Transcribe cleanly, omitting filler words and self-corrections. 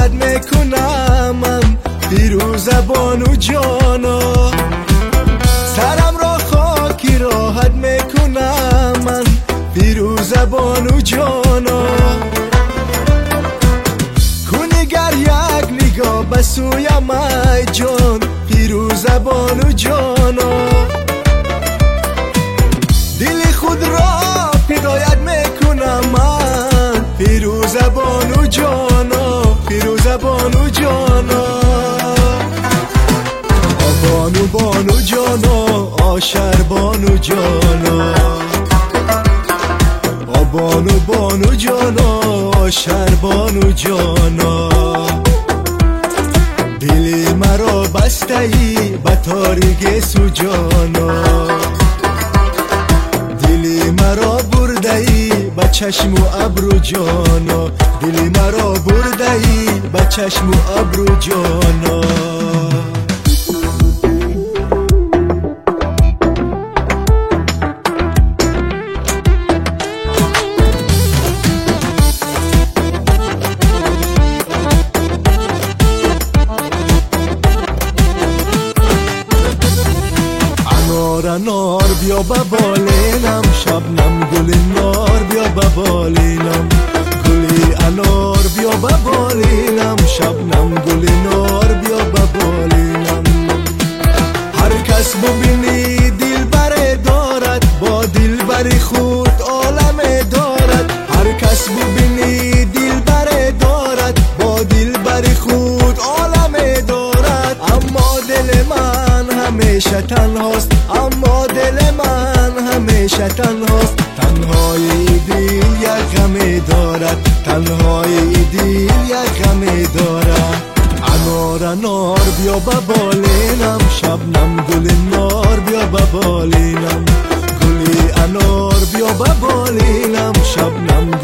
راحت میکنم من پیروز بانو جانا، سرم را خاکی راحت میکنم من پیروز بانو جانا. کنیگر یک نگاه به سویم ای جان پیروز بانو جانا، دل خود را هدایت میکنم من پیروز بانو جانا، پیروز بانو جانا. بانو بانو جانا آشر بانو جانا، بانو بانو جانا آشر بانو جانا. دل مرا بسته ای به تاریک سو جانا، دل مرا برده ای به چشم و ابرو جانا، دل مرا برده ای به چشم و ابرو جانا. نار بیا با بالینم، شبنم گل نار بیا با بالینم، گلی انار بیا با بالینم، شبنم گل نار بیا با بالینم. هر کس ببینی دل بره دارد، با دل بری خود عالم دارد. هر کس ببینی دل بره دارد، با دل بری خود عالم دارد. اما دل من همیشه تنهاست، اما دل من همیشه تنهاست. تنهای دل یک غم دارد، تنهای دل یک غم دارد. انار انار بیا با بالینم، شبنم گل نار بیا با بالینم، گلی انار بیا با بالینم، شبنم